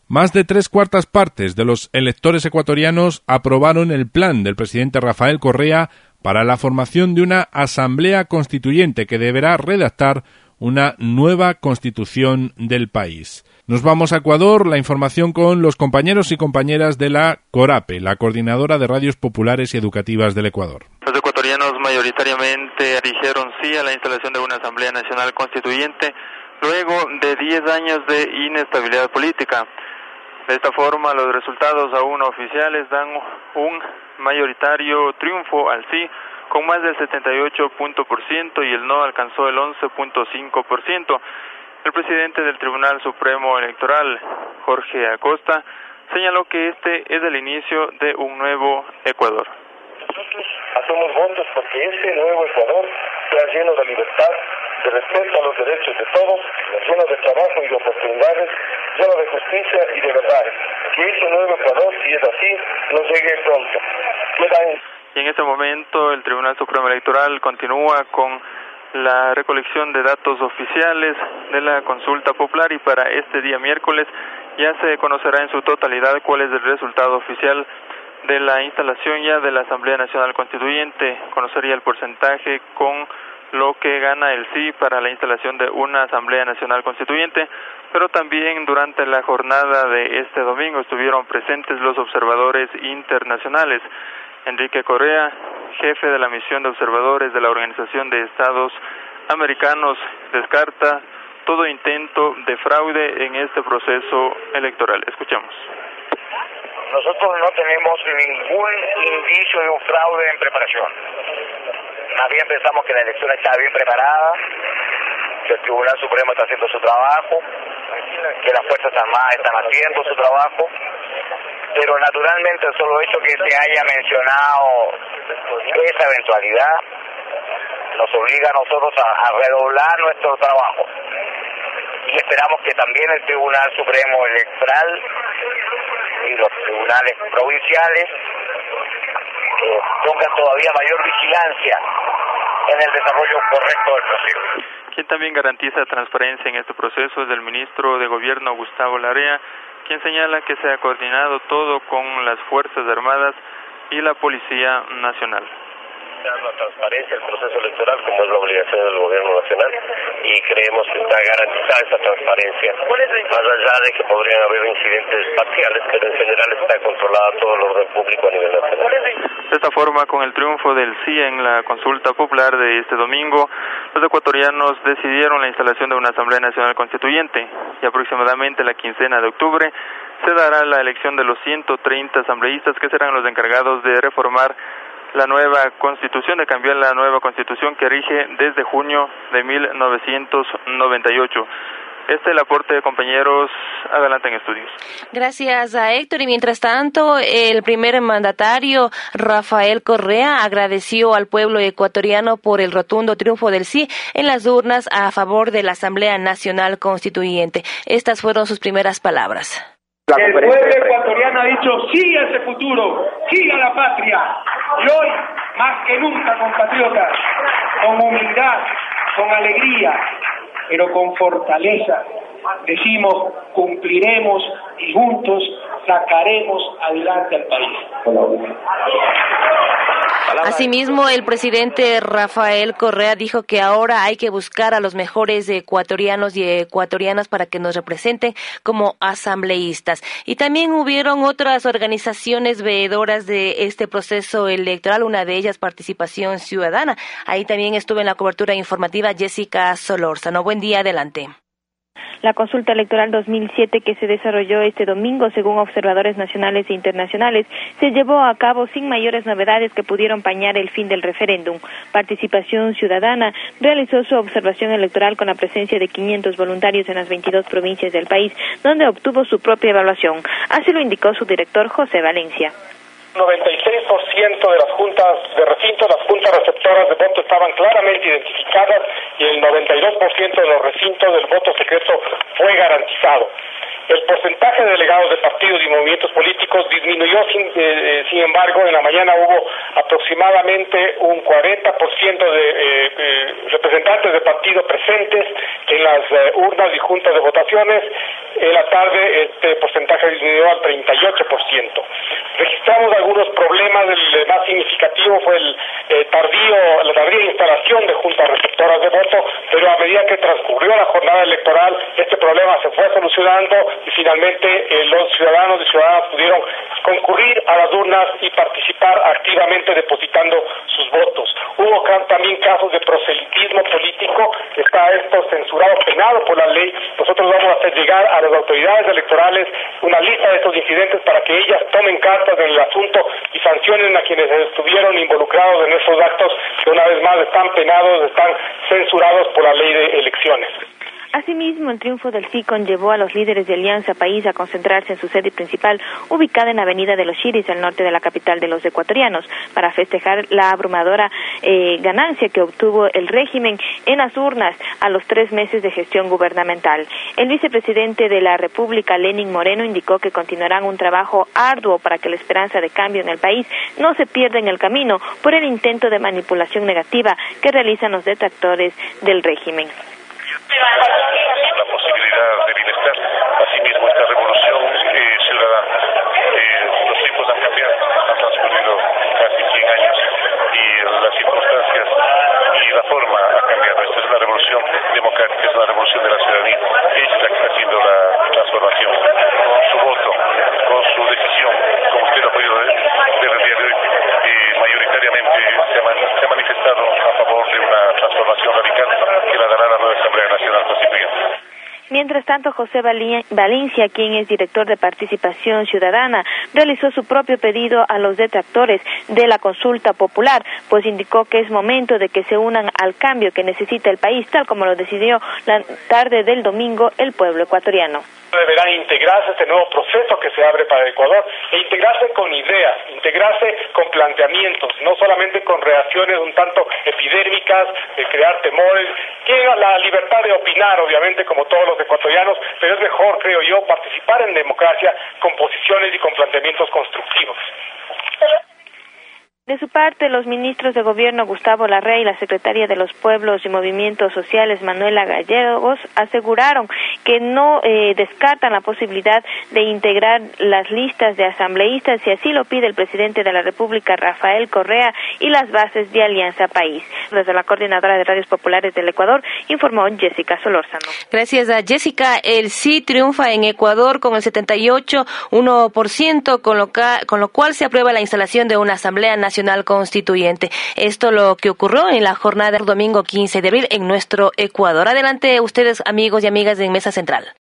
Más de 3/4 de los electores ecuatorianos aprobaron el plan del presidente Rafael Correa para la formación de una asamblea constituyente que deberá redactar una nueva constitución del país. Nos vamos a Ecuador, la información con los compañeros y compañeras de la CORAPE, la Coordinadora de Radios Populares y Educativas del Ecuador. Los ecuatorianos mayoritariamente dijeron sí a la instalación de una Asamblea Nacional Constituyente luego de 10 años de inestabilidad política. De esta forma, los resultados aún oficiales dan un mayoritario triunfo al sí, con más del 78% y el no alcanzó el 11.5%. El presidente del Tribunal Supremo Electoral, Jorge Acosta, señaló que este es el inicio de un nuevo Ecuador. Nosotros hacemos votos porque este nuevo Ecuador sea lleno de libertad, de respeto a los derechos de todos, lleno de trabajo y de oportunidades, lleno de justicia y de verdad. Que este nuevo Ecuador, si es así, nos llegue pronto. Y en este momento el Tribunal Supremo Electoral continúa con la recolección de datos oficiales de la consulta popular y para este día miércoles ya se conocerá en su totalidad cuál es el resultado oficial de la instalación ya de la Asamblea Nacional Constituyente. Conocería el porcentaje con lo que gana el sí para la instalación de una Asamblea Nacional Constituyente, pero también durante la jornada de este domingo estuvieron presentes los observadores internacionales. Enrique Correa, jefe de la misión de observadores de la Organización de Estados Americanos, descarta todo intento de fraude en este proceso electoral. Escuchamos. Nosotros no tenemos ningún indicio de un fraude en preparación. Más bien pensamos que la elección está bien preparada, que el Tribunal Supremo está haciendo su trabajo, que las Fuerzas Armadas están haciendo su trabajo, pero naturalmente el solo hecho que se haya mencionado esa eventualidad nos obliga a nosotros a redoblar nuestro trabajo. Y esperamos que también el Tribunal Supremo Electoral y los tribunales provinciales pongan todavía mayor vigilancia en el desarrollo correcto del proceso. Quien también garantiza transparencia en este proceso es el ministro de Gobierno, Gustavo Larrea, quien señala que se ha coordinado todo con las Fuerzas Armadas y la Policía Nacional. La transparencia del proceso electoral como es la obligación del gobierno nacional y creemos que está garantizada esa transparencia, más allá de que podrían haber incidentes parciales, pero en general está controlada todo el orden público a nivel nacional. De esta forma, con el triunfo del sí en la consulta popular de este domingo, los ecuatorianos decidieron la instalación de una Asamblea Nacional Constituyente y aproximadamente la quincena de octubre se dará la elección de los 130 asambleístas que serán los encargados de reformar la nueva constitución, de cambiar la nueva constitución que rige desde junio de 1998. Este es el aporte de compañeros. Adelante en estudios. Gracias a Héctor. Y mientras tanto, el primer mandatario, Rafael Correa, agradeció al pueblo ecuatoriano por el rotundo triunfo del sí en las urnas a favor de la Asamblea Nacional Constituyente. Estas fueron sus primeras palabras. El pueblo ecuatoriano ha dicho sí a ese futuro, sí a la patria. Y hoy, más que nunca, compatriotas, con humildad, con alegría, pero con fortaleza, decimos, cumpliremos y juntos sacaremos adelante al país. Asimismo, el presidente Rafael Correa dijo que ahora hay que buscar a los mejores ecuatorianos y ecuatorianas para que nos representen como asambleístas. Y también hubieron otras organizaciones veedoras de este proceso electoral, una de ellas Participación Ciudadana. Ahí también estuvo en la cobertura informativa Jessica Solórzano. Buen día, adelante. La consulta electoral 2007 que se desarrolló este domingo, según observadores nacionales e internacionales, se llevó a cabo sin mayores novedades que pudieron pañar el fin del referéndum. Participación Ciudadana realizó su observación electoral con la presencia de 500 voluntarios en las 22 provincias del país, donde obtuvo su propia evaluación. Así lo indicó su director José Valencia. 96% de las juntas de recinto, las juntas receptoras de voto estaban claramente identificadas y el 92% de los recintos del voto secreto fue garantizado. El porcentaje de delegados de partidos y movimientos políticos disminuyó, sin embargo, en la mañana hubo aproximadamente un 40% de representantes de partidos presentes en las urnas y juntas de votaciones. En la tarde este porcentaje disminuyó al 38%. Registramos algunos problemas, el más significativo fue la tardía instalación de juntas receptoras de voto, pero a medida que transcurrió la jornada electoral, este problema se fue solucionando y finalmente los ciudadanos y ciudadanas pudieron concurrir a las urnas y participar activamente depositando sus votos. Hubo también casos de proselitismo político, está esto censurado, penado por la ley. Nosotros vamos a hacer llegar a las autoridades electorales una lista de estos incidentes para que ellas tomen cartas en el asunto y sancionen a quienes estuvieron involucrados en esos actos que una vez más están penados, están censurados por la ley de elecciones. Asimismo, el triunfo del sí conllevó a los líderes de Alianza País a concentrarse en su sede principal, ubicada en la Avenida de los Chiris, al norte de la capital de los ecuatorianos, para festejar la abrumadora ganancia que obtuvo el régimen en las urnas a los 3 meses de gestión gubernamental. El vicepresidente de la República, Lenín Moreno, indicó que continuarán un trabajo arduo para que la esperanza de cambio en el país no se pierda en el camino por el intento de manipulación negativa que realizan los detractores del régimen. La posibilidad de bienestar, asimismo esta revolución ciudadana. Los tiempos han cambiado, han transcurrido casi 100 años y las circunstancias y la forma ha cambiado. Esta es una revolución democrática, es una revolución de la ciudadanía. Ella es la que está haciendo la transformación con su voto, con su decisión, como usted lo ha podido ver el día de hoy. Mayoritariamente se ha manifestado a favor de una transformación radical que la dará la nueva Asamblea Nacional Constituyente. Mientras tanto, José Valencia, quien es director de Participación Ciudadana, realizó su propio pedido a los detractores de la consulta popular, pues indicó que es momento de que se unan al cambio que necesita el país, tal como lo decidió la tarde del domingo el pueblo ecuatoriano. Deberán integrarse a este nuevo proceso que se abre para el Ecuador e integrarse con ideas, integrarse con planteamientos, no solamente con reacciones un tanto epidérmicas, de crear temores. Tienen la libertad de opinar, obviamente, como todos los ecuatorianos, pero es mejor, creo yo, participar en democracia con posiciones y con planteamientos constructivos. De su parte, los ministros de Gobierno Gustavo Larrea y la secretaria de los Pueblos y Movimientos Sociales Manuela Gallegos aseguraron que no descartan la posibilidad de integrar las listas de asambleístas si así lo pide el presidente de la República, Rafael Correa, y las bases de Alianza País. Desde la Coordinadora de Radios Populares del Ecuador, informó Jessica Solórzano. Gracias a Jessica. El sí triunfa en Ecuador con el 78,1%, con lo cual se aprueba la instalación de una Asamblea Nacional Constituyente. Esto lo que ocurrió en la jornada del domingo 15 de abril en nuestro Ecuador. Adelante ustedes, amigos y amigas de Mesa Central.